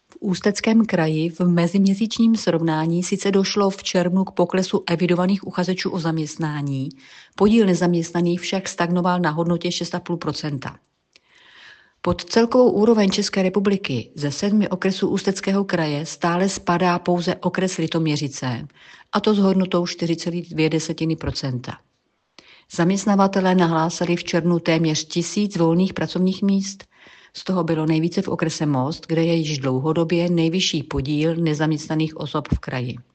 V Ústeckém kraji v meziměsíčním srovnání sice došlo v červnu k poklesu evidovaných uchazečů o zaměstnání, podíl nezaměstnaných však stagnoval na hodnotě 6,5%. Pod celkovou úroveň České republiky ze 7 okresů Ústeckého kraje stále spadá pouze okres Litoměřice, a to s hodnotou 4,2%. Zaměstnavatelé nahlásili v červnu téměř 1000 volných pracovních míst, z toho bylo nejvíce v okrese Most, kde je již dlouhodobě nejvyšší podíl nezaměstnaných osob v kraji.